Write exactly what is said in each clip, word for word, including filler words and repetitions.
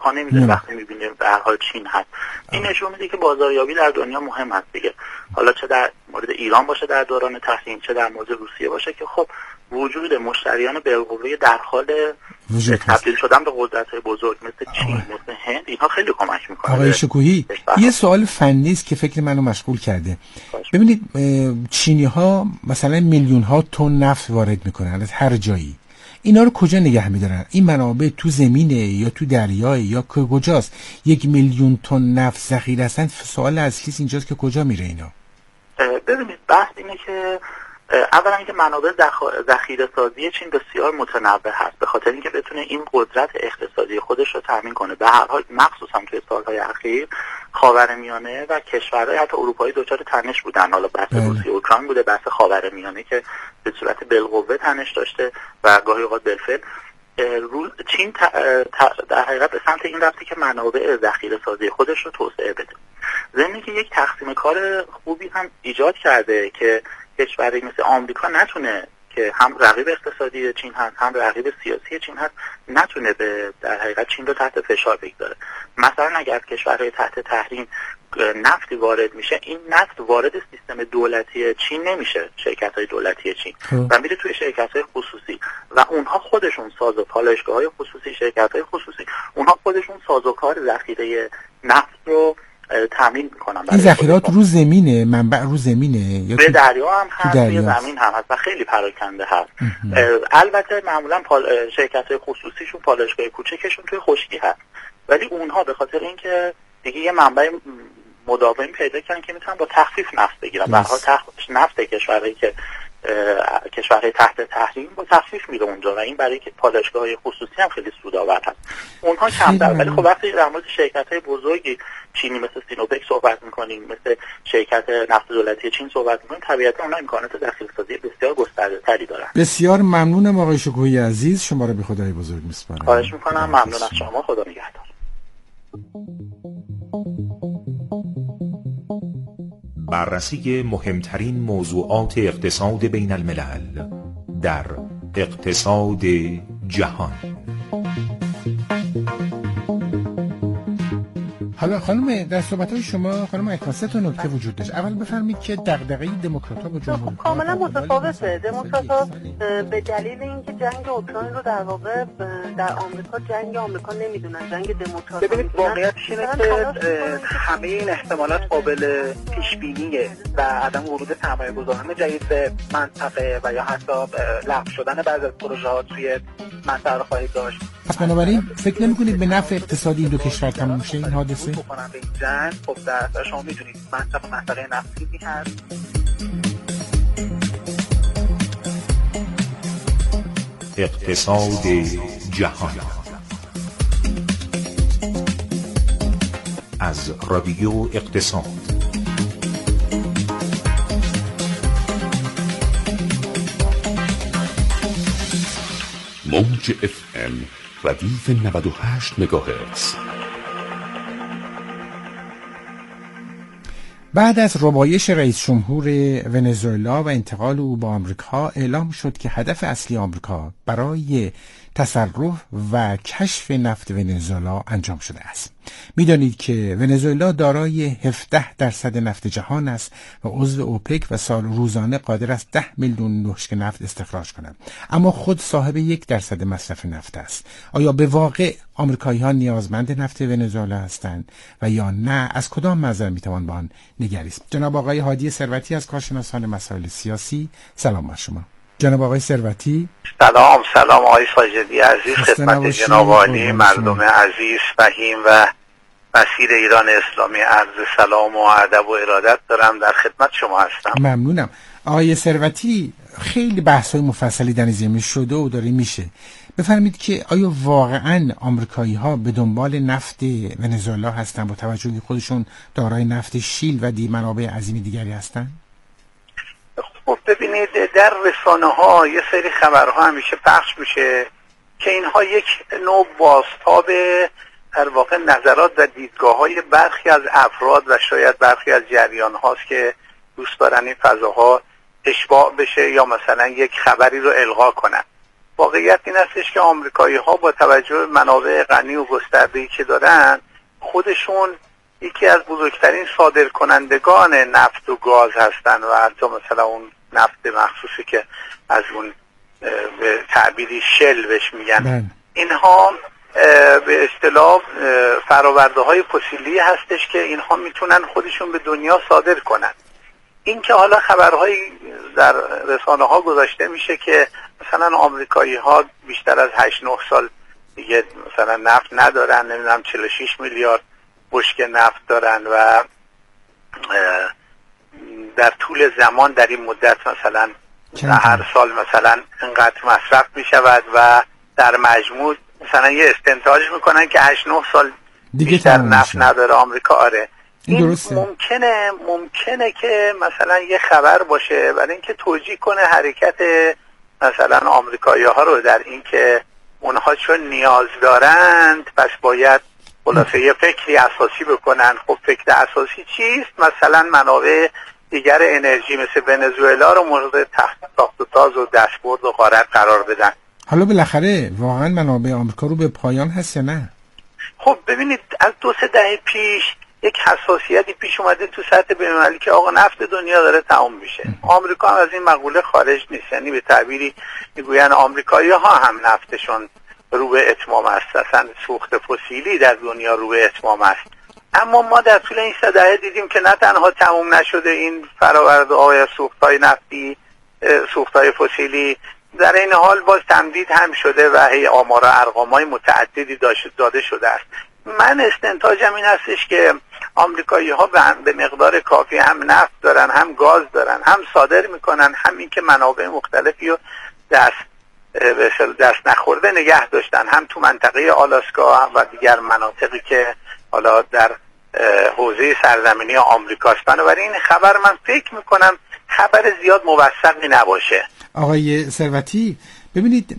پا نمیده وقتی میبینیم به هر حال چین هست. این نشون میده که بازاریابی در دنیا مهم هست دیگه، حالا چه در مورد ایران باشه در دوران تحریم، چه در مورد روسیه باشه، که خب وجود مشتریان بالقوه در حال تبدیل شدن به قدرت‌های بزرگ مثل چین، مثل هند، اینها خیلی کمک میکنه. آقای شکوهی، یه سوال فنی است که فکر منو مشغول کرده. ببینید چینی‌ها مثلا میلیون ها تن نفت وارد میکنن از هر جایی، اینا رو کجا نگه میدارن؟ این منابع تو زمینه یا تو دریای یا کجاست؟ یک میلیون تن نفت ذخیره هستن. سوال اصلیش اینجاست که کجا میره اینا؟ ببینید بحث اینه که اولا اینکه منابع ذخیره سازی چین بسیار متنوع هست، به خاطر اینکه بتونه این قدرت اقتصادی خودش رو تامین کنه. به هر حال مخصوصا توی سالهای اخیر خاورمیانه و کشورهای حتی اروپایی دچار تنش بودن، حالا بحث روسیه و اوکراین بوده، بحث خاورمیانه که به صورت بالقوه تنش داشته و گاهی اوقات بالفعل. چین در حقیقت به سمت این رفته که منابع ذخیره سازی خودش رو توسعه بده. ضمن که یک تقسیم کار خوبی هم ایجاد کرده که کشوری مثل آمریکا نتونه، که هم رقیب اقتصادی چین هست هم رقیب سیاسی چین هست، نتونه به در حقیقت چین رو تحت فشار بگذاره. مثلا اگر کشورهای تحت تحریم نفتی وارد میشه، این نفت وارد سیستم دولتی چین نمیشه، شرکت‌های دولتی چین، و میره توی شرکت‌های خصوصی و اونها خودشون ساز و پالایشگاه‌های خصوصی، شرکت‌های خصوصی، اونها خودشون سازوکار ذخیره نفت رو تامین میکنن. این ذخیرات رو زمینه، منبع رو زمینه یا به دریا هم هست، روی زمین هم هست و خیلی پراکنده هست. البته معمولا پال... شرکت‌های خصوصیشون پالایشگاه کوچکشون توی خشکی هست، ولی اونها به خاطر اینکه دیگه یه منبع مداوم پیدا کردن که میتونن با تخفیف نفت بگیرن. به هر حال تخفیف نفت کشورهایی که کشورهای تحت تحریم با تخفیف میره اونجا و این برای که پالایشگاه‌های خصوصی هم خیلی سودآور هست. اونها کمتر، ولی خب وقتی در مورد شرکت‌های بزرگی چینی مثل سینوپک صحبت می‌کنیم، مثل شرکت نفت دولتی چین صحبت می‌کنیم، طبیعتاً اونها امکانات ذخیره‌سازی بسیار گسترده‌تری دارن. بسیار ممنونم آقای شکوهی عزیز، شما رو به خدای بزرگ می‌سپارم. خواهش می‌کنم. ممنون از شما. خدا نگهدار. بررسی مهمترین موضوعات اقتصاد بین الملل در اقتصاد جهان. حالا خانم، در صحبت‌های شما خانم اکرام سه تا نکته وجود داشت. اول بفرمایید که دغدغه دموکرات‌ها با جمهوری‌ها کاملا متفاوته. دموکرات‌ها به دلیل اینکه جنگ اوکراین رو در واقع در آمریکا جنگ آمریکا نمیدونن، جنگ دموکرات. ببینید واقعیتش اینه که همه این احتمالات قابل پیش بینیه و عدم ورود سرمایه‌گذاران جدید به منطقه و یا حتی لغو شدن بعضی از پروژه‌ها توی منطقه رو خواهید داشت. پس بنابراین فکر نمی‌کنید به نفع اقتصادی این دو کشور تموم شه این حادثه؟ بکنن به این جنگ. خب در شما می‌دونید منطقه منطقه نفتی هست. اقتصاد جهان از رادیو اقتصاد. موج اف ام ردیف نود و هشت مگاهرتز. بعد از ربایش رئیس جمهور ونزوئلا و انتقال او به آمریکا، اعلام شد که هدف اصلی آمریکا برای تصرف و کشف نفت ونزوئلا انجام شده است. می‌دانید که ونزوئلا دارای هفده درصد نفت جهان است و عضو اوپک و سال روزانه قادر است ده میلیون بشکه نفت استخراج کند، اما خود صاحب یک درصد مصرف نفت است. آیا به واقع آمریکایی‌ها نیازمند نفت ونزوئلا هستند و یا نه؟ از کدام منظر می‌توان به آن نگریست؟ جناب آقای هادی ثروتی از کارشناسان مسائل سیاسی، سلام بر شما. جناب آقای ثروتی. سلام سلام آقای ساجدی عزیز، خدمت جناب عالی، مردم عزیز فهیم و مسیر ایران اسلامی عرض سلام و ادب و ارادت دارم، در خدمت شما هستم. ممنونم. آقای ثروتی، خیلی بحث‌های مفصلی در این زمینه شده و داره میشه. بفرمایید که آیا واقعاً آمریکایی‌ها به دنبال نفت ونزوئلا هستن با توجه به خودشون دارای نفت شیل و دی منابع عظیم دیگری هستن؟ خب ببینید، در رسانه ها یه سری خبرها همیشه پخش میشه که اینها یک نوع بازتاب در واقع نظرات و دیدگاه های برخی از افراد و شاید برخی از جریان هاست که دوست دارن این فضاها اشباع بشه یا مثلا یک خبری رو القا کنن. واقعیت این هستش که آمریکایی ها با توجه به منابع غنی و گسترده‌ای که دارن، خودشون یکی از بزرگترین صادرکنندگان نفت و گاز هستن و حتی مثلا اون نفت مخصوصی که از اون به تعبیری شل بهش میگن، اینها به اصطلاح فرآورده های فسیلی هستش که اینها میتونن خودشون به دنیا صادر کنن. این که حالا خبرهایی در رسانه ها گذاشته میشه که مثلا آمریکایی ها بیشتر از هشت نه سال دیگه مثلا نفت ندارن، نمیدونم چهل و شش میلیارد بشکه نفت دارن و در طول زمان در این مدت مثلا هر سال مثلا انقدر مصرف میشود و در مجموع مثلا یه استنتاج میکنن که هشت نه سال دیگه بیشتر نفت نداره آمریکا. آره این درسته. ممکنه ممکنه که مثلا یه خبر باشه برای اینکه توجیه کنه حرکت مثلا آمریکایی ها رو در اینکه اونها چون نیاز دارند پس باید خلاصه یه فکری اساسی بکنن. خب فکر اساسی چیست؟ مثلا منابع دیگر انرژی مثل ونزوئلا رو مورد تحت ساخت و ساز و دستبرد و غارت قرار بدن. حالا بالاخره واقعا منابع آمریکا رو به پایان هست یا نه؟ خب ببینید از دو سه دهه پیش یک حساسیتی پیش اومده تو سطح بین‌المللی که آقا نفت دنیا داره تمام میشه. آمریکا هم از این مقوله خارج نیست، یعنی به تعبیری میگوین آمریکایی ها هم نفتشون رو به اتمام است، اصلا سوخت فسیلی در دنیا رو به اتمام است. اما ما در طول این سه دهه دیدیم که نه تنها تمام نشده این فرآورده‌های سوخت‌های نفتی، سوخت‌های فسیلی، در این حال باز تمدید هم شده و هی آمار و ارقام‌های متعددی داده شده است. من استنتاجم این هستش که آمریکایی‌ها به مقدار کافی هم نفت دارن، هم گاز دارن، هم صادر میکنن، هم این که منابع مختلفی رو دست دست نخورده نگه داشتن، هم تو منطقه آلاسکا و دیگر مناطقی که حالا در حوزه سرزمینی آمریکاست. بنابراین خبر من فکر میکنم خبر زیاد موثقی نباشه. آقای ثروتی ببینید،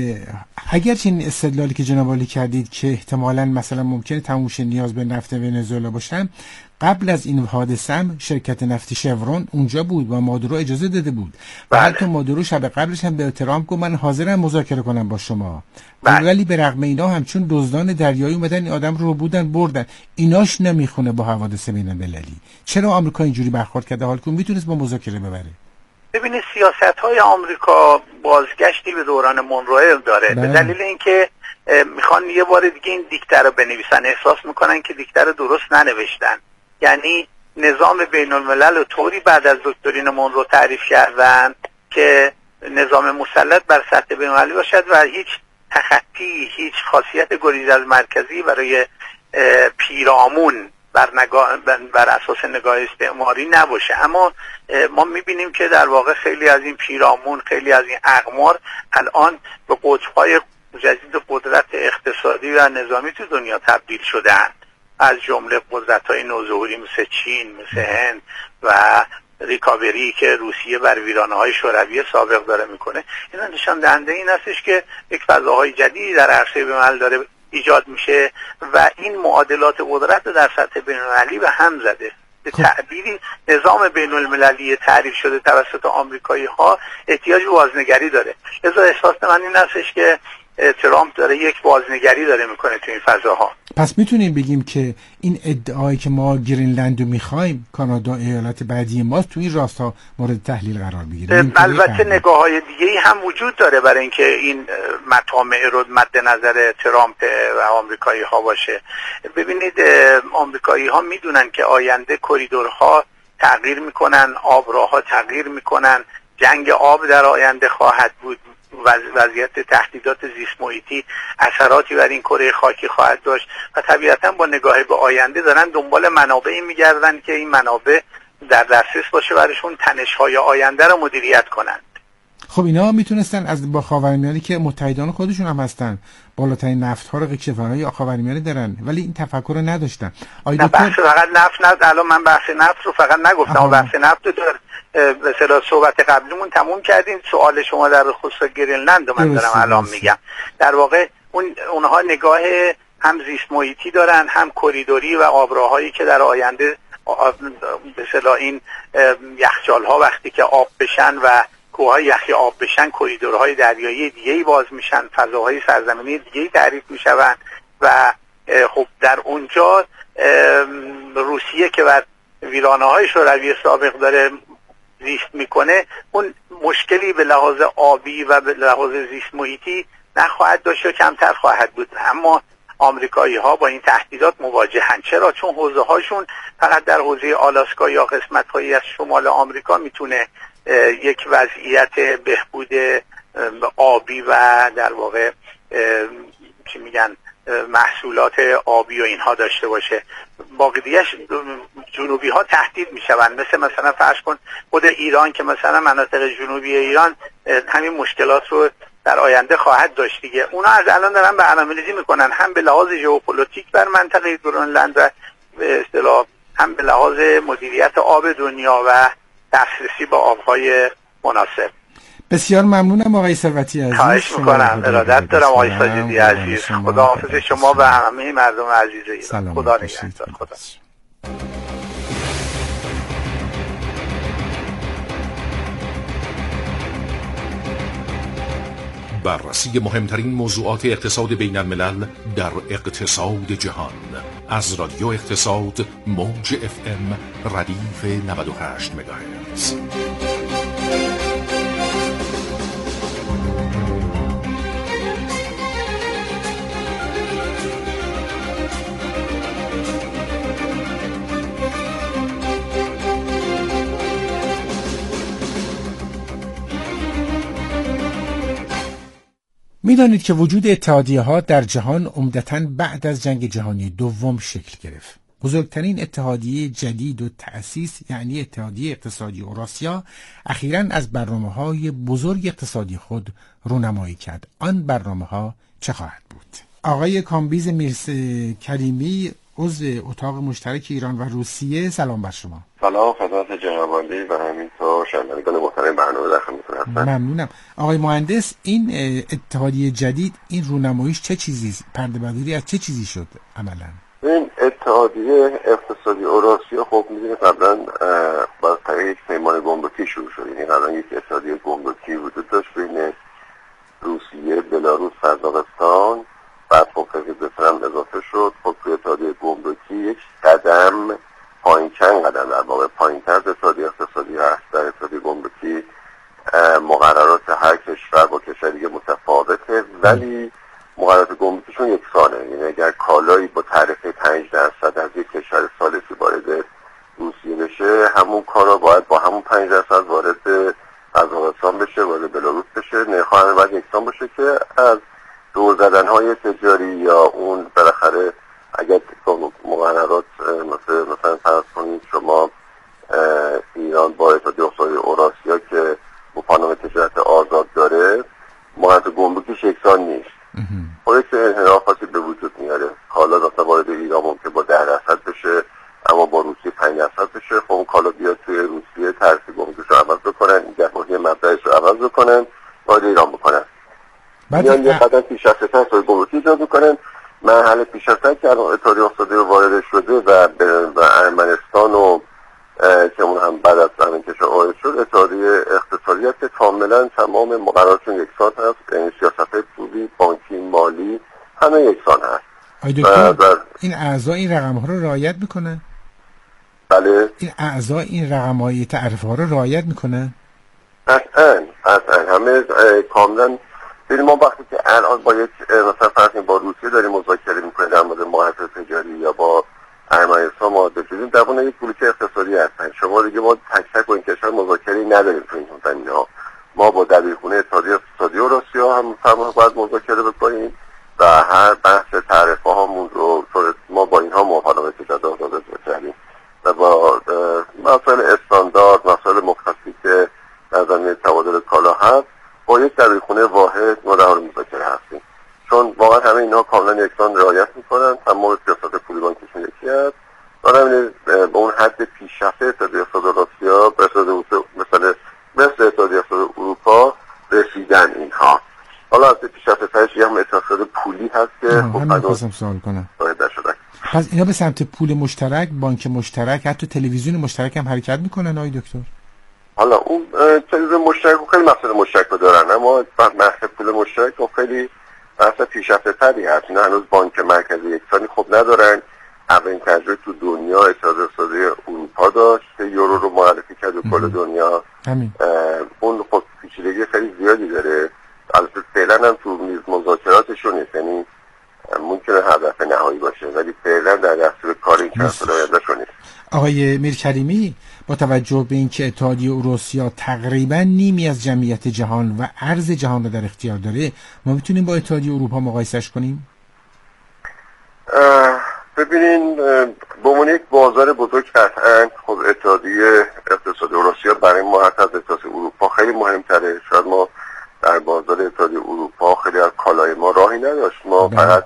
اگر این استدلالی که جناب عالی کردید که احتمالاً مثلا ممکنه تموم نیاز به نفت ونزوئلا باشن، قبل از این حادثه هم شرکت نفتی شورون اونجا بود و مادورو اجازه داده بود و بله. حتی مادورو شب قبلش هم به ترامپ گفت من حاضرم مذاکره کنم با شما، بله. ولی به رغم اینا همچون دزدان دریایی اومدن این آدم رو بودن بردن. ایناش نمیخونه با حوادث بین‌المللی. چرا آمریکا اینجوری برخورد کرده حال که میتونست با مذاکره ببره؟ ببینید سیاست‌های آمریکا بازگشتی به دوران مونروئل داره، به دلیل اینکه میخوان یه بار دیگه این دیکته رو بنویسن. احساس میکنن که دیکته رو درست ننوشتن، یعنی نظام بین الملل رو طوری بعد از دکترین مونرو تعریف کردن که نظام مسلط بر سطح بین المللی باشد و هیچ تخطی، هیچ خاصیت گریز از مرکزی برای پیرامون بر, نگاه بر اساس نگاه استعماری نباشه. اما ما میبینیم که در واقع خیلی از این پیرامون، خیلی از این اقمار الان به قطب‌های جدید قدرت اقتصادی و نظامی تو دنیا تبدیل شده‌اند، از جمله قدرت‌های نوظهوری مثل چین، مثل هند و ریکاوری که روسیه بر ویرانه‌های شوروی سابق داره میکنه. اینا نشان دهنده این هستش که یک فضاهای جدیدی در عرصه بین‌الملل داره ایجاد میشه و این معادلات قدرت در سطح بین‌المللی به هم زده. به تعبیری نظام بین‌المللی تعریف شده توسط آمریکایی ها احتیاج به بازنگری داره. لذا احساس من این هستش که ترامپ داره یک بازنگری داره میکنه تو این فضاها. پس میتونیم بگیم که این ادعایی که ما گرینلند رو میخوایم، کانادا ایالت بعدی ماست، تو این راستا مورد تحلیل قرار بگیره. البته نگاه های دیگه هم وجود داره برای اینکه این مطامع رو مد نظر ترامپ و آمریکایی ها باشه. ببینید آمریکایی ها میدونن که آینده کریدورها تغییر میکنن، آبراها تغییر میکنن، جنگ آب در آینده خواهد بود، وضعیت تهدیدات زیست محیطی اثراتی بر این کره خاکی خواهد داشت و طبیعتا با نگاه به آینده دارن دنبال منابعی میگردن که این منابع در دسترس باشه براشون تنش‌های آینده رو مدیریت کنند. خب اینا میتونستن از با خاورمیانه که متحدان خودشون هم هستن بالاترین نفت‌ها رو کشورهای خاورمیانه دارن، ولی این تفکر رو نداشتن. نه بحث فقط نفت نه، الان من بحث نفت رو فقط نگفتم، بحث نفت رو در به اصطلاح صحبت قبلیمون تموم کردیم. سوال شما در خصوص گرینلند رو من دارم الان میگم. در واقع اون اونها نگاه هم زیست محیطی دارن، هم کریدوری و آبراهایی که در آینده به اصطلاح این یخچال‌ها وقتی که آب بشن و کوههای یخی آب بشن کریدورهای دریایی دیگه‌ای باز میشن، فضاهای سرزمینی دیگه‌ای تعریف میشوند و خب در اونجا روسیه که بر ویرانه‌های شوروی سابق داره زیست میکنه اون مشکلی به لحاظ آبی و به لحاظ زیست محیطی نخواهد داشت و کمتر خواهد بود. اما آمریکایی ها با این تهدیدات مواجهن. چرا؟ چون حوزه هاشون فقط در حوزه آلاسکا یا قسمت هایی از شمال آمریکا میتونه یک وضعیت بهبود آبی و در واقع چی میگن محصولات آبی و اینها داشته باشه. باقیش جنوبی ها تهدید میشوند. مثل مثلا فرض کن خود ایران که مثلا مناطق جنوبی ایران همین مشکلات رو در آینده خواهد داشت دیگه. اونا از الان دارن برنامه‌ریزی میکنن، هم به لحاظ ژئوپلیتیک بر منطقه گرینلند و به اصطلاح هم به لحاظ مدیریت آب دنیا و دسترسی به آبهای مناسب. بسیار ممنونم آقای ثروتی عزیز. خواهش میکنم، ارادت دارم آقای ساجدی عزیز. خدا حافظ شما و همه مردم عزیز ایران. خدا نگهدار. خدا. بررسی مهمترین موضوعات اقتصاد بین الملل در اقتصاد جهان از رادیو اقتصاد موج اف ام ردیف نود و هشت مگاهرتز. می‌دانید که وجود اتحادیه‌ها در جهان عمدتاً بعد از جنگ جهانی دوم شکل گرفت. بزرگترین اتحادیه جدید و تأسیس یعنی اتحادیه اقتصادی اوراسیا اخیراً از برنامه‌های بزرگ اقتصادی خود رونمایی کرد. آن برنامه‌ها چه خواهد بود؟ آقای کامبیز میرس کریمی، عضو اتاق مشترک ایران و روسیه، سلام بر شما. سلام خدمت جنابعالی و همینطور شنوندگان محترم برنامه در خدمتتون هستم. ممنونم. آقای مهندس، این اتحادیه جدید، این رونماییش چه چیزی، پرده برداری از چه چیزی شد عملاً؟ این اتحادیه اقتصادی اوراسیا خب می‌دونید قبلا با طریق یک پیمان گمرکی شروع شد. یعنی قبلا یک اتحادیه گمرکی وجود داشت بین روسیه، بلاروس، قزاقستان، بعد خب قرقیزستان هم اضافه شد. خب توی اتحادیه گمرکی یک قدم پایین، چند قدم در واقع پایین‌تر از اتحادیه اقتصادی هست. در اتحادیه گمرکی مقررات هر کشور با کشور دیگه متفاوته، ولی مقررات گمرکیشون یکسانه. یعنی اگر کالایی با تعرفه پنج درصد از یک کشور ثالثی وارد روسیه بشه، همون کالا باید با همون پنج درصد وارد قزاقستان بشه، وارد بلاروس بشه. نرخ‌ها همه باید یکسان باشه که از دور زدن‌های تجاری یا اون بالاخره اگر مقررات مثلا مثلا فرض کنید شما ایران با اتحادیه اقتصادی اوراسیا که مقررات تجارت آزاد داره، مقررات گمرکیش یکسان نیست. خود که انحرافاتی به وجود میاره. کالا مثلا وارد ایران ممکن با ده درصد بشه اما با روسیه پنج درصد بشه. خب اون کالا بیاد توی روسیه طرح گمرکیش رو عوض بکنن، گهگاهی مبدأش رو عوض بکنن، وارد ایران بکنن. میان یه قدم پیشرفت‌تر توی گمرکی ایجاد میکنن. مرحله پیشرفته که الان اتحادیه اقتصادی وارد شده و و ارمنستان و که اون هم بعد از همین کشور وارد شد، اتحادیه اقتصادی است که کاملا تمام مقرراتشون یکسان هست. یعنی سیاست‌های پولی، بانکی، مالی همه یکسان هست. دکتر این اعضا این رقم‌ها رو رعایت میکنن؟ بله. این اعضا این رقم‌های تعرفه‌ها رو رعایت میکنن؟ قطعاً قطعاً همه کاملا. ببینید ما وقتی که الان با یک مثلا فرض با روسیه داریم مذاکره میکنیم در مورد معاهده تجاری یا با ارمنستان معاهده شدیم، در اون یک بلوک اقتصادی هستن. شما دیگه ما تک تک با این کشور مذاکره نداریم تو این زمینه‌ها. ما با دبیرخونه اتحادیه اقتصادی اوراسیا هم فرمان باید مذاکره بکنیم و هر بحث تعرفه هامون رو ما با اینها موافقت تجارت آزاد بکنیم و با مسائل استاندارد، مسائل مختصی که در زمینه تبادل کالا هست با یک دبیرخونه واحد ما در حال مذاکره هستیم. چون واقعا همه اینها کاملا یکسان رعایت میکنن، تمام سیاست پولی بانکیشون یکی هست. برای به اون حد پیشرفته اتحادیه اقتصادی اوراسیا به مثلا مثل اتحادیه اقتصادی اروپا رسیدن اینها. حالا از پیشرفته ترش هم اتحادیه پولی هست که همین خواستم سوال کنم. پس اینا به سمت پول مشترک، بانک مشترک، حتی تلویزیون مشترک هم حرکت میکنن آقای دکتر؟ حالا اون چیز مشترک خیلی مسئله مشترک دارن، اما بحث پول مشترک خیلی بحث پیشرفته تری هست. اینا هنوز بانک مرکزی یکسانی خوب ندارن. اولین تجربه تو دنیا اتحاد اقتصادی اروپا داشت که یورو رو معرفی کرد و کل دنیا. اون خب پیچیدگی خیلی زیادی داره. البته فعلا هم تو میز مذاکراتشون نیست، یعنی ممکنه هدف نهایی باشه ولی فعلا در دستور کار این چند سال آیندهشون نیست. آقای میرکریمی، با توجه به اینکه اتحادیه اروسیا تقریبا نیمی از جمعیت جهان و ارز جهان رو در اختیار داره، ما میتونیم با اتحادیه اروپا مقایسش کنیم؟ ببینین به عنوان یک بازار بزرگ قطعا خب اتحادیه اقتصادی اروسیا برای ما حتی از اتحادیه اروپا خیلی مهمتره. شاید ما در بازار اتحادیه اروپا خیلی از کالای ما راهی نداشت، ما فقط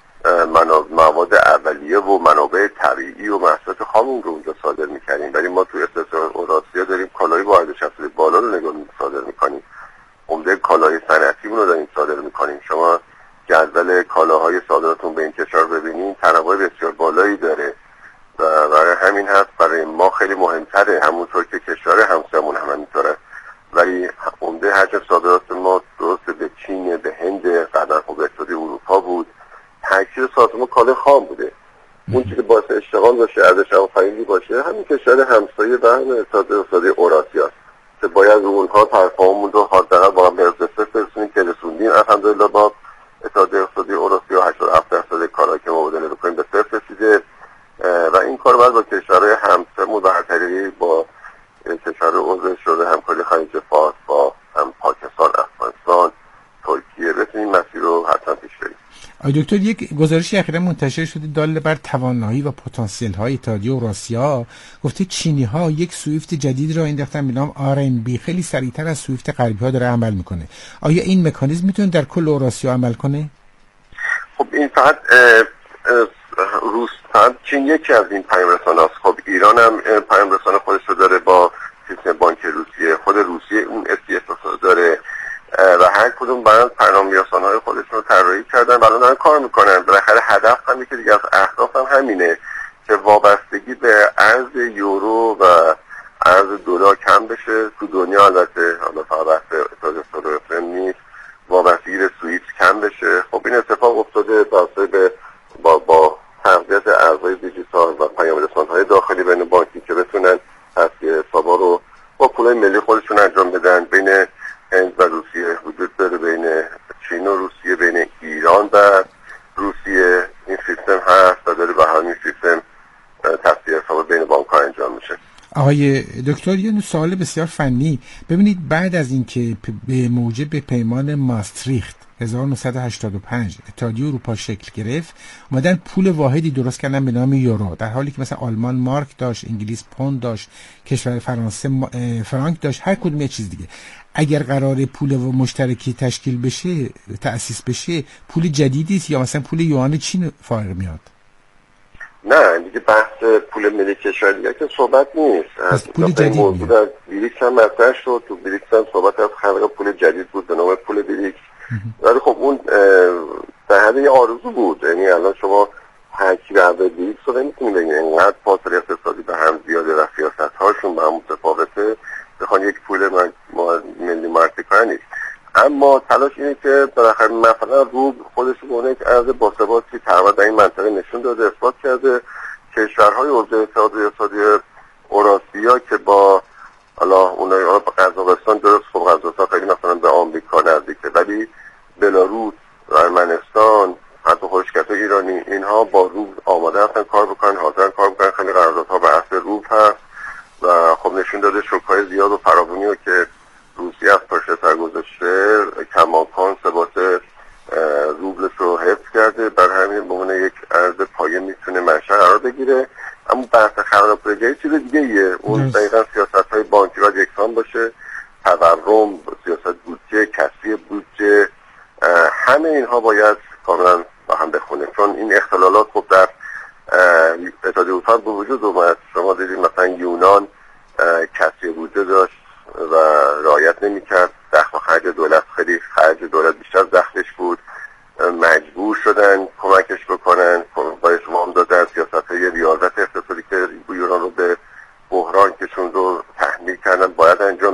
مواد اولیه و منابع طبیعی و محصولات خام رو اونجا صادر می‌کردیم، ولی ما تو اقتصاد اوراسیا داریم کالای با ارزش افزوده بالا رو نگاه صادر می‌کنیم. عمده کالای صنعتی رو داریم صادر می‌کنیم. شما جدول کالاهای صادراتون به این کشور ببینید تنوع بسیار بالایی داره و برای همین هست برای ما خیلی مهمتره، همونطور که کشور همسایه‌مون هم همینطوره. ولی عمده حجم صادرات ما درست به چین، به هند، قدر خب اتحادیه اروپا بود. تکثیر صادرات ما کالای خام بوده. اون چیزی که باعث اشتغال باشه، ارزش آفرینی باشه، همین کشور همسایه و هم اتحادیه اقتصادی اوراسیا است که باید رو اونها تفاهممون رو حداقل با هم به صفر برسونیم که رسوندیم. الحمدلله با اتحادیه اقتصادی اروسیا هشتاد و هفت درصد کالایی که ما مبادله بکنیم به صفر رسیده و این کار باید با کشورهای همسایه‌مون و طریقی با کشور عضو شورای همکاری خلیج فارس با هم پاکستان، افغانستان، ترکیه بتونیم مسیر رو حتما پیش بریم. آقای دکتر، یک گزارشی اخیراً منتشر شده دال بر توانایی و پتانسیل های اتحادیه اوراسیا. گفته چینی ها یک سویفت جدید را انداختن به نام آر ام بی، خیلی سریعتر از سویفت غربی ها داره عمل میکنه. آیا این مکانیزم میتونه در کل اوراسیا عمل کنه؟ خب این فقط روس فقط چین یکی از این پیام رسانه است. خب ایران هم پیام رسانه خودش رو داره با سیستم بانک روسیه، خود روسیه اون اف تی اف رو داره و هر کدوم برای برنامه رسانه‌های خودشون رو طراحی کردن و الان دارن کار میکنن. بالاخره هدف هم یکی دیگه از اهداف هم همینه که وابستگی به ارز یورو و ارز دلار کم بشه تو دنیا. البته حالا فقط بحث اتحادیه اروپا نیست، وابستگی به سوئیس کم بشه. خب این اتفاق افتاده به با با تقویت ارزهای دیجیتال و پیام رسانه‌های داخلی بین بانکی که بتونن تصفیه حسابا رو با پولای ملی خودشون انجام بدن. بین هند و روسیه وجود داره، بین چین و روسیه، بین ایران و روسیه این سیستم هست و داره به همین سیستم تصفیه حساب بین بانک‌ها انجام میشه. آقای دکتر، یه سوال بسیار فنی. ببینید بعد از اینکه به موجب پیمان ماستریخت هزار و نهصد و هشتاد و پنج اتحادیه اروپا شکل گرفت، اومدن پول واحدی درست کردن به نام یورو، در حالی که مثلا آلمان مارک داشت، انگلیس پوند داشت، کشور فرانسه فرانک داشت، هر کدوم یه چیز دیگه. اگر قرار پول و مشترکی تشکیل بشه، تأسیس بشه، پول جدیدی است یا مثلا پول یوان چین فارغ میاد؟ نه دیگه بحث پول ملی کشور دیگه که صحبت نیست. از پول جدید موضوع در بریکس هم مطرح شد. تو بریکس هم صحبت از خلق پول جدید بود به نام پول بریکس، ولی خب اون در حد یه آرزو بود. یعنی الان شما ترکیب اعضای بریکس رو نمیتونید بگید اینقدر فاصله اقتصادی به هم زیاده و سیاست‌هاشون به هم متفاوته بخوان یک پول ملی معرفی کنن نیست. اما تلاش اینه که بالاخره مثلا روبل خودش رو یک ارز باثباتی تقریبا در این منطقه نشون داده، اثبات کرده. کشورهای عضو اتحادیه اقتصادی اوراسیا که با حالا اونای قزاقستان درست خب قزاقستان خیلی مثلا به آمریکا نزدیکه، ولی بلاروس، ارمنستان، حتی خشکت ایرانی، اینها با روبل آماده هستن کار بکنن، حاضرن کار بکنن. خیلی قراردادها به اصل روبل هست و خب نشون داده شوک‌های زیاد و فراوانی رو که روسیه از پشت سر گذاشته کماکان ثبات روبلش رو حفظ کرده. برای همین به عنوان یک ارز پایه میتونه منشأ قرار بگیره. اما بحث خبرنگاری چیز دیگه ایه. اون دقیقا سیاست‌های بانکی باید یکسان باشه، تورم، سیاست بودجه، کسری بودجه، همه اینها باید کاملا با هم بخونه، چون این اختلالات خب در اتحادیه اروپا به وجود اومد. شما دیدید مثلا یونان کسری بودجه داشت و رعایت نمی‌کرد، دخل و خرج دولت خیلی خرج دولت بیشتر از دخلش بود، مجبور شدن کمکش بکنن. با شما هم دادن سیاست‌های ریاضت اقتصادی که یونان رو به بحران کشون رو تحمیل کردن باید انجام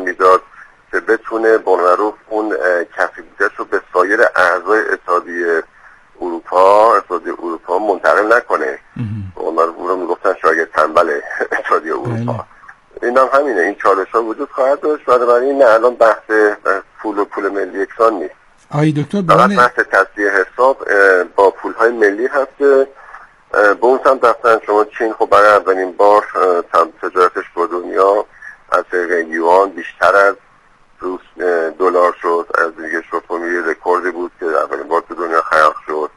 اون رو میگفتن شاگرد تنبل اتحادیه اروپا. این هم همینه، این چالش ها وجود خواهد داشت. بنابراین نه الان بحث پول و پول ملی یکسان نیست. آقای دکتر فقط بحث تصفیه حساب با پول های ملی هست که به اون سمت رفتن. شما چین خب برای اولین بار تجارتش با دنیا از طریق یوان بیشتر از روس دلار شد، از دیگه شد یه رکوردی بود که اولین بار تو دنیا خلق شد.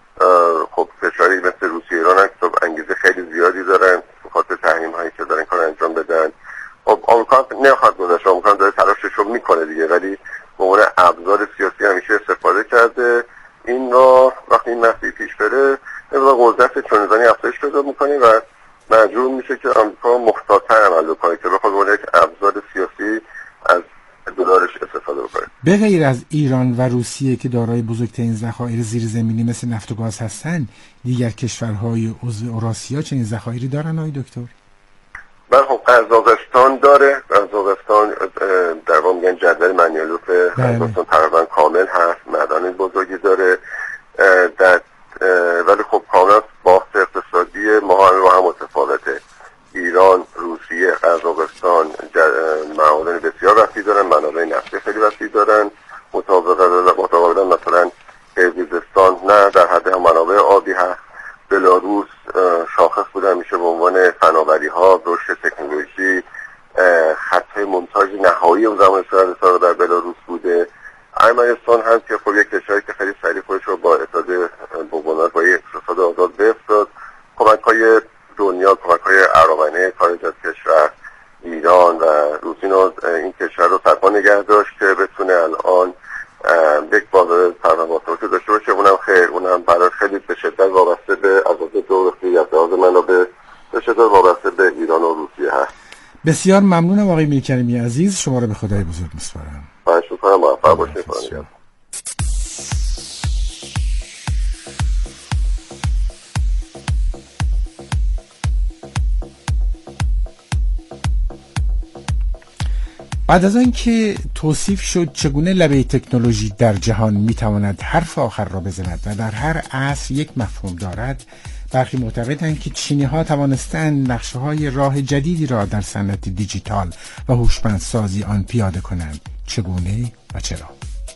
خب کشوری مثل روسیه ایران هم خب انگیزه خیلی زیادی دارن به خاطر تحریم هایی که دارن کار انجام بدن. خب آمریکا نخواهد گذاشت، آمریکا داره تلاشش رو میکنه دیگه، ولی به عنوان ابزار سیاسی همیشه استفاده کرده. این را وقتی این مسئله پیش بره مثلا قدرت چنانی افزایش پیدا میکنه و مجبور میشه که آمریکا محتاط‌تر عمل کنه که بخواد اون یک ابزار سیاسی از دلارش استفاده بکنه. به غیر از ایران و روسیه که دارای بزرگترین ذخایر زیرزمینی مثل نفت و گاز هستن، دیگر کشورهای عضو اوراسیا چنین ذخایری دارن آقای دکتر؟ بله خب قزاقستان داره. قزاقستان در واقع میگن جدول منیلوف قزاقستان تقریبا کامل هست، معدن بزرگی داره در ولی خب کاملا بافت اقتصادی ما هم هم متفاوته. ایران، روسیه، قزاقستان معادن بسیار وسیع دارن، منابع نفتی خیلی وسیع دارن. متقابلا مثلا قرقیزستان نه در حد هم منابع آبی هست. بلاروس شاخص بوده میشه به عنوان فناوری ها، رشد تکنولوژی، خطای مونتاژ نهایی اون زمان استفاده در بلاروس بوده. ارمنستان هم که خب یک کشوری که خیلی سریع خودش رو با اتحاد با با اقتصاد آزاد بفرستاد. کمک‌های دنیا، کمک‌های عراقینه خارج از کشور، ایران و روسیه این کشور رو تقوا نگه داشت که بتونه الان یک بازار تنوعاتی داشته باشه. اونم خیر، اونم برای خیلی به شدت وابسته به اساس جغرافیایی، از لحاظ منابع به شدت وابسته به ایران و روسیه هست. بسیار ممنونم آقای میرکریمی عزیز، شما رو به خدای بزرگ میسپارم. خواهش می‌کنم، موفق باشید. بعد از آن که توصیف شد چگونه لبه تکنولوژی در جهان میتواند حرف آخر را بزند و در هر عصر یک مفهوم دارد، برخی معتقدند که چینی ها توانستند نقشه های راه جدیدی را در صنعت دیجیتال و هوشمندسازی آن پیاده کنند. چگونه و چرا؟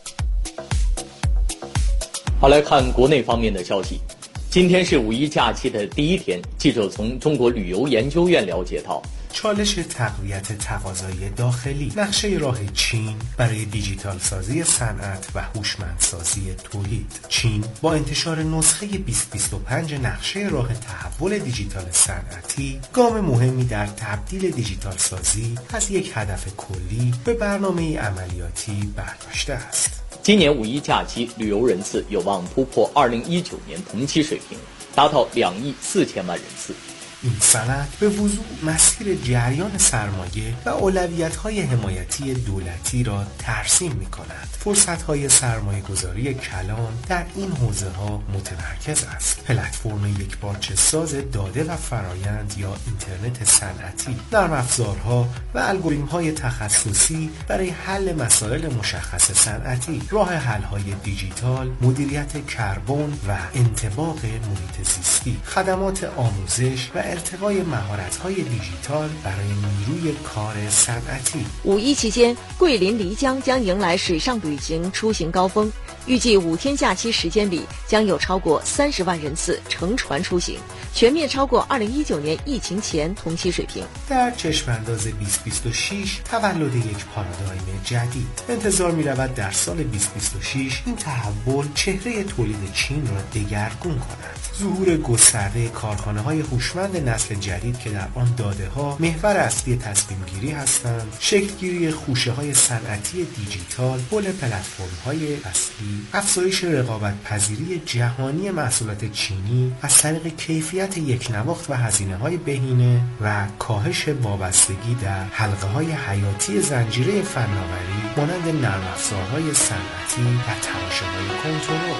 好，来看国内方面的消息。今天是五一假期的第一天，记者从中国旅游研究院了解到， چالش تقویت تقاضای داخلی، نقشه راه چین برای دیجیتال سازی صنعت و هوشمندسازی تولید. چین با انتشار نسخه بیست بیست و پنج نقشه راه تحول دیجیتال صنعتی، گام مهمی در تبدیل دیجیتال سازی از یک هدف کلی به برنامه عملیاتی برداشته است. 今年五一假期旅游人次有望突破二零一九年同期水平，达到两亿四千万人次。 این سند به وضوح مسیر جریان سرمایه و اولویت‌های حمایتی دولتی را ترسیم می‌کند. فرصت‌های سرمایه‌گذاری کلان در این حوزه‌ها متمرکز است. پلتفرم یکپارچه ساز داده و فرایند یا اینترنت صنعتی، نرم افزارها و الگوریتم‌های تخصصی برای حل مسائل مشخص صنعتی، راه حل‌های دیجیتال، مدیریت کربن و انطباق محیط زیستی، خدمات آموزش و ارتقای مهارت‌های دیجیتال برای نیروی کار صنعتی. 五一期间，桂林漓江将迎来水上旅行出行高峰，预计五天假期时间里将有超过三十万人次乘船出行，全面超过二零一九年疫情前同期水平。 در چشمانداز بیست بیست و شش تولد یک پارادایم جدید. انتظار می‌رود در سال بیست بیست و شش این تحول چهره تولید چین را دگرگون کند. ظهور گسترده کارخانه‌های هوشمند نسل جدید که در آن داده‌ها محور اصلی تصمیم گیری هستند، شکلگیری خوشه‌های صنعتی دیجیتال حول پلتفرم‌های اصلی، افزایش رقابت پذیری جهانی محصولات چینی از طریق کیفیت یکنواخت و هزینه‌های بهینه و کاهش وابستگی در حلقه‌های حیاتی زنجیره فناوری مانند نرم افزارهای صنعتی و تراشه‌های کنترل.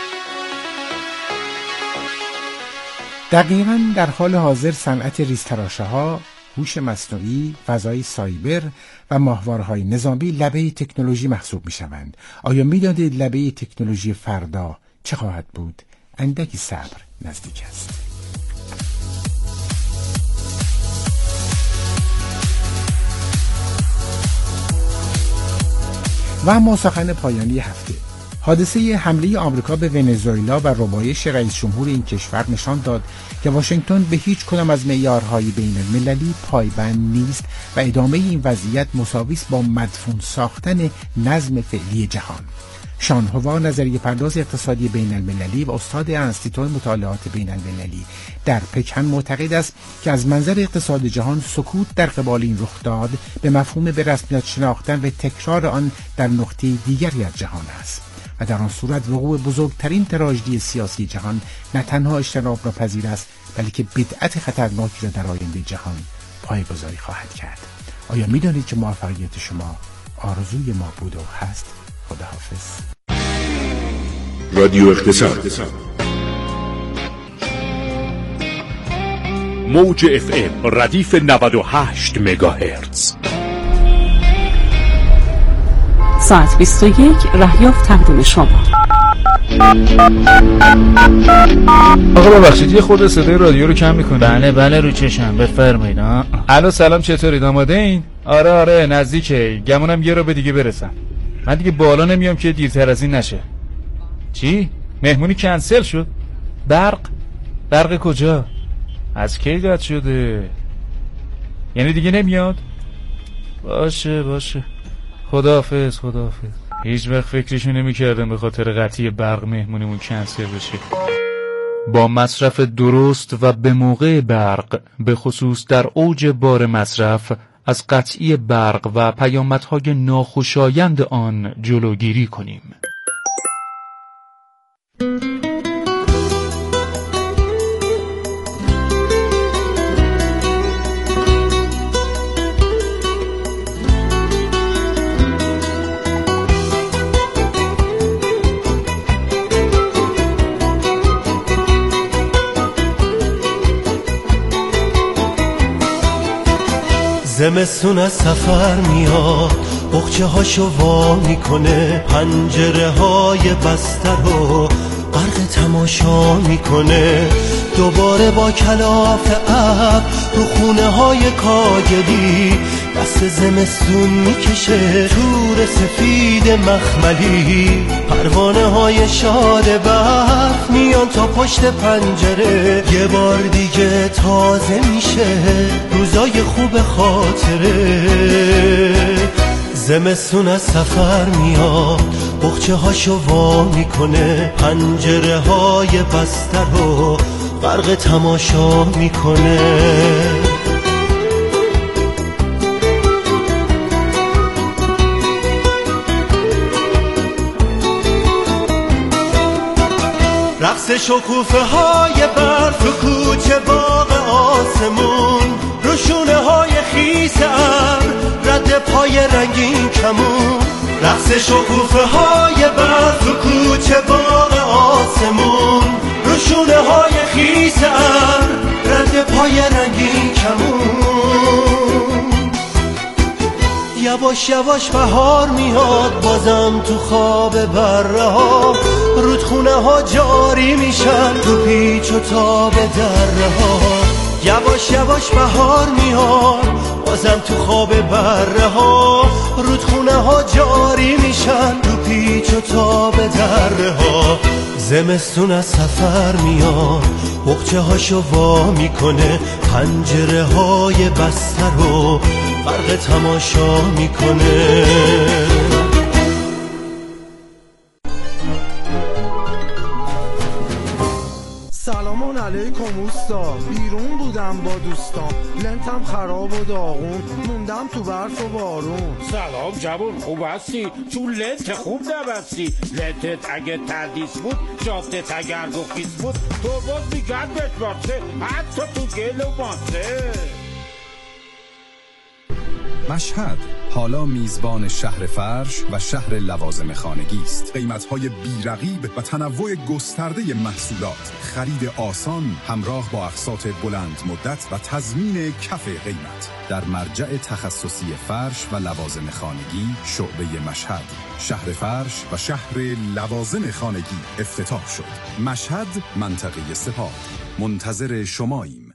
دقیقاً در حال حاضر صنعت ریزتراشه ها، هوش مصنوعی، فضای سایبر و ماهواره‌های نظامی لبه تکنولوژی محسوب می شوند. آیا می دانید لبه تکنولوژی فردا چه خواهد بود؟ اندکی صبر نزدیک است. و اما سخن پایانی هفته. حادثه حمله آمریکا به ونزوئلا و ربایش رئیس جمهور این کشور نشان داد که واشنگتن به هیچ کدام از معیارهای بین المللی پایبند نیست و ادامه این وضعیت مساوی است با مدفون ساختن نظم فعلی جهان. شان هوا، نظریه پرداز اقتصادی بین المللی و استاد انستیتوی مطالعات بین المللی در پکن، معتقد است که از منظر اقتصاد جهان سکوت در قبال این رخداد به مفهوم به رسمیت شناختن و تکرار آن در نقطه دیگری از جهان است و در آن صورت وقوع بزرگترین تراژدی سیاسی جهان نه تنها اجتناب ناپذیر است بلکه بدعت خطرناکی را در آینده جهان پایه‌گذاری خواهد کرد. آیا می‌دانید که موفقیت شما آرزوی ما بود و هست؟ خداحافظ. رادیو اقتصاد، موج اف ام ردیف نود و هشت مگاهرتز. ساعت بیست و یک رهیافت تقدیم شما. آقا ببخشید یه خورده صدای رادیو رو کم میکنه. بله بله رو چشم، بفرمایید. الو سلام، چطورید؟ آماده این؟ آره آره نزدیکه، گمونم یه رو به دیگه برسم. من دیگه بالا نمیام که دیرتر از این نشه. چی؟ مهمونی کنسل شد؟ برق؟ برق کجا؟ از کی قطع شده؟ یعنی دیگه نمیاد؟ باشه باشه، خداحافظ خداحافظ. هیچ وقت فکرشو نمی‌کردم به خاطر قطعی برق مهمونیمون کنسل بشه. با مصرف درست و به موقع برق، به خصوص در اوج بار مصرف، از قطعی برق و پیامدهای ناخوشایند آن جلوگیری کنیم. زمستون از سفر میاد، بخچه هاشو وا میکنه، پنجره های بسته رو غرق تماشا میکنه. دوباره با کلاف ابر رو خونه های کاگلی دست زمستون میکشه، تور سفید مخملی. پروانه های شاد برف میان تا پشت پنجره، یه بار دیگه تازه میشه روزای خوب خاطره. زمستون از سفر میاد، بخچه هاشو وا میکنه، پنجره های بسته رو غرق تماشا میکنه. رقص شکوفه های برف تو کوچه باغ آسمون، روشونه های خیس ابر رد پای رنگین کمون. رقص شکوفه های برف تو کوچه باغ آسمون، روشونه های خیس ابر رد پای رنگین کمون. یواش یواش بهار میاد، بازم تو خواب بره ها، رودخونه ها جاری میشن تو پیچ و تاب دره ها. یواش یواش بهار میاد، بازم تو خواب بره ها، رودخونه ها جاری میشن تو پیچ و تاب دره ها. زمستون از سفر میاد، بخچه هاشو وا میکنه، پنجره های بسته رو غرق تماشا میکنه. سلام علیکم اوستا، بیرون بودم با دوستان، لنتم خراب و داغون، موندم تو برف و بارون. سلام جوون، خوب هستی؟ چون لنت خوب نبستی. لنتت اگه تردیس بود، جافتت اگر گفیس بود، تو باز میگرد بشباسته، حتی تو گل و ماسه. مشهد حالا میزبان شهر فرش و شهر لوازم خانگی است. قیمت‌های بی‌رقیب و تنوع گسترده محصولات، خرید آسان همراه با اقساط بلند مدت و تضمین کف قیمت. در مرجع تخصصی فرش و لوازم خانگی شعبه مشهد، شهر فرش و شهر لوازم خانگی افتتاح شد. مشهد، منطقه سپاه، منتظر شماییم.